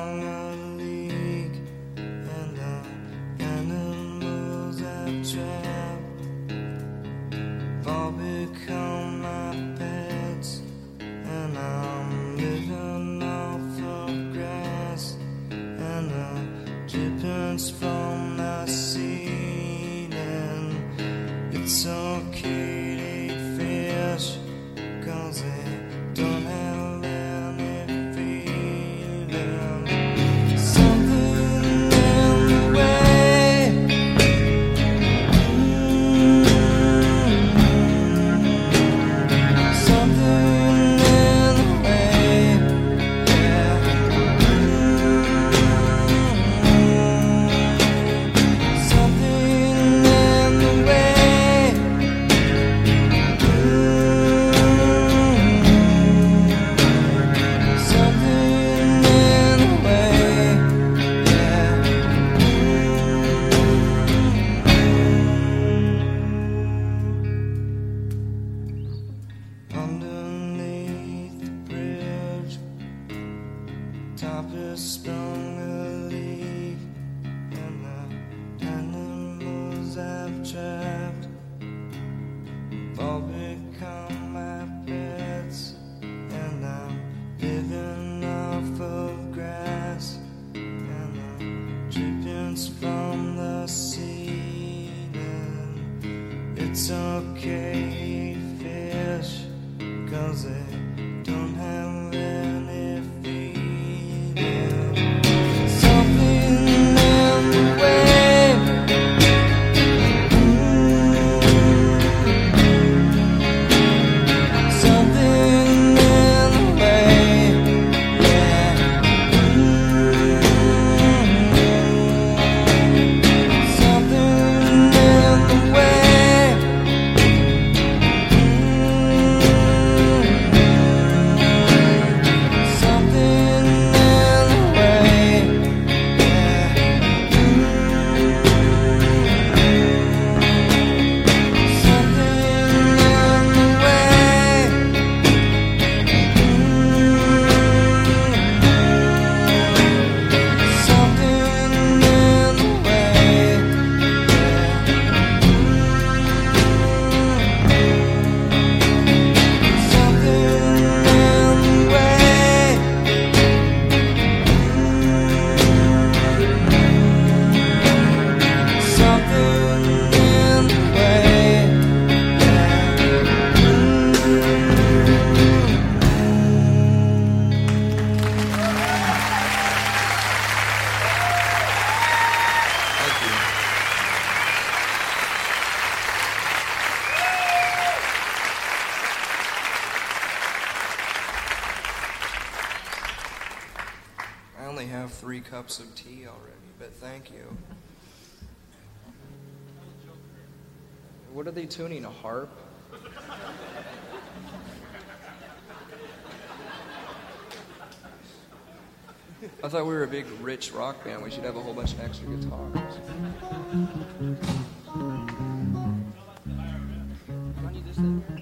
sprung a leak, and the animals I've trapped have all become my pets, and I'm living off of grass and the drippings from the ceiling. It's okay to eat fish, 'cause they don't have any feeling. Something in the way, something in the way, yeah. Something in the way, something in the way, yeah. Underneath the bridge, top is sprung a leak, and the animals I've trapped have all become my pets, and I'm living off of grass and the drippings from the ceiling. It's okay to eat fish, 'cause they don't have any feeling. Something in the way, something in the way, yeah. Something in the way, something in the way, yeah. Something in the way, something in the way, something in the way, something in the way, Thank you. I only have 3 cups of tea already, but thank you. What are they tuning, a harp? I thought we were a big, rich rock band. We should have a whole bunch of extra guitars. Do I need this thing?